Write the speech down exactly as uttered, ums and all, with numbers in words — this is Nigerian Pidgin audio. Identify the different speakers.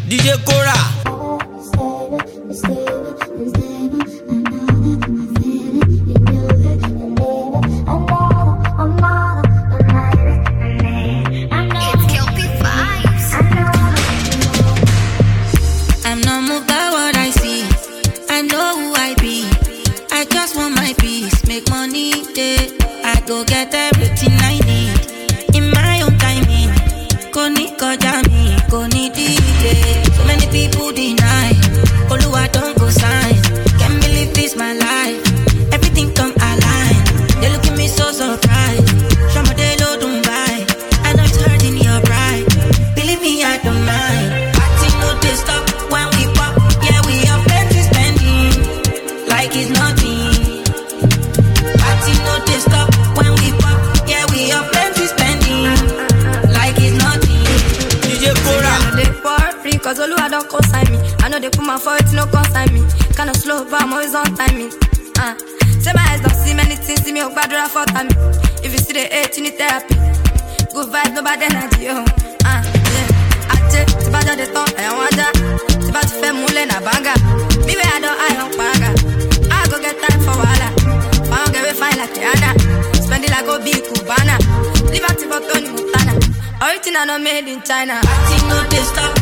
Speaker 1: D J Cora.
Speaker 2: I'm not moved by what I see. I know who I be. I just want my peace, make money, yeah. I go get everything I need in my own timing. Koni kojami, koni D J. So many people deny. Oluwa don't go sign. Can't believe this my life. Everything come align. They look at me so surprised. Shamadelo Dubai. I know it's hurting your pride. Believe me, I don't mind. Party no they stop when we pop. Yeah, we have plenty spending like it's nothing. Party no they stop when we pop. Yeah, we have plenty spending like it's nothing.
Speaker 1: D J Cora.
Speaker 3: They worry cause Oluwa don't consign me. I know they put my foot, no consign me. Kinda slow, but I'm always on timing. Uh. Say my eyes don't see many things, see me up bad for time. If you see the hate, you need therapy. Good vibes, no bad energy, yo. Uh, yeah. Ache, si bad de ton, I want that. Si bad to fe mule na banga. Me where I don't, I don't panga. I go get time for wala. I don't get fine like Rihanna. Spend it like go big Cubana. Live at for Tony Montana. Everything I know made in China.
Speaker 2: Party no they stop